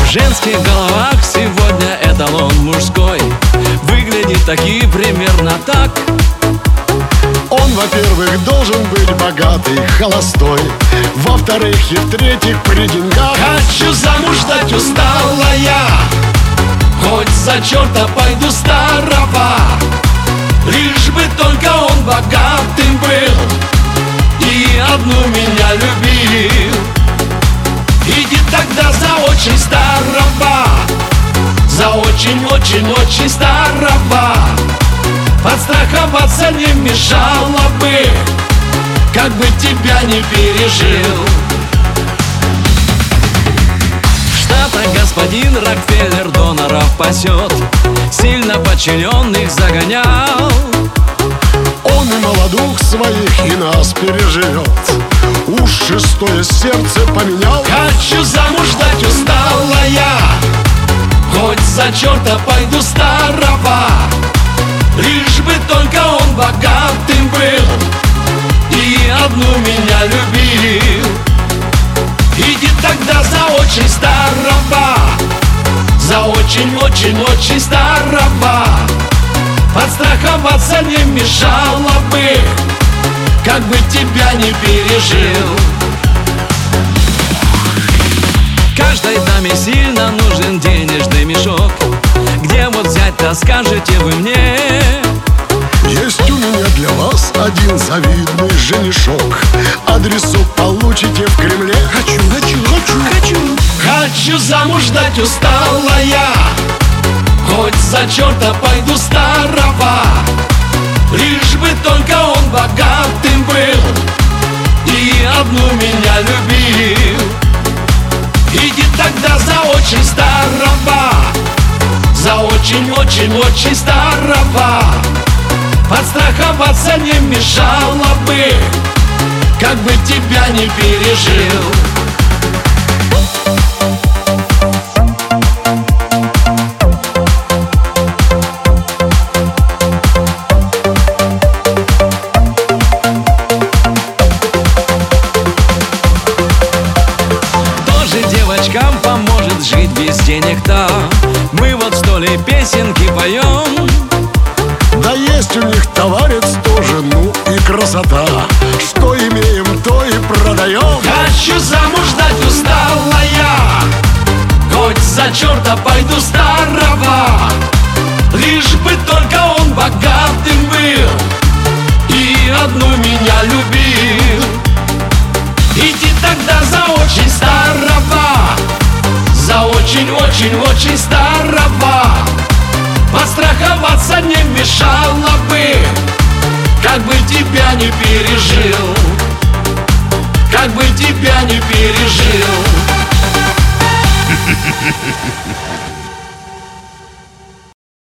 В женских головах сегодня эталон мужской выглядит таки примерно так. Он, во-первых, должен быть богатый, холостой. Во-вторых и в-третьих, при деньгах. Хочу замуж дать устала я, хоть за черта пойду старого, лишь бы только он богатым был и одну меня любил. Иди тогда за очень старого, за очень-очень-очень старого. Подстраховаться не мешало бы, как бы тебя не пережил. В Штатах господин Рокфеллер доноров пасет, сильно подчиненных загонял. Он и молодух своих, и нас переживет. Уж шестое сердце поменял. Хочу замуж дать устала я, хоть за черта пойду старого, лишь бы только он богатым был и одну меня любил. Иди тогда за очень старого, за очень-очень-очень старого. Подстраховаться не мешало бы, как бы тебя не пережил. Каждой даме сильно нужен денежный мешок. Где вот взять-то, скажете вы мне? Есть у меня для вас один завидный женишок. Адресу получите в Кремле. Хочу замуж дать устала я, хоть за черта пойду старого, лишь бы только он богатым был и одну меня любил. Иди тогда за очень старого, за очень-очень-очень старого. Подстраховаться не мешало бы, как бы тебя не пережил. Девочкам поможет жить без денег-то. Мы вот что ли песенки поем. Да есть у них товарец тоже, ну и красота. Что имеем, то и продаем. Хочу замуж дать устала я, хоть за черта пойду старого, лишь бы только он богатым был и одну меня любил. Иди тогда за очень старого, за очень-очень-очень старого. Подстраховаться не мешало бы, как бы тебя не пережил, как бы тебя не пережил.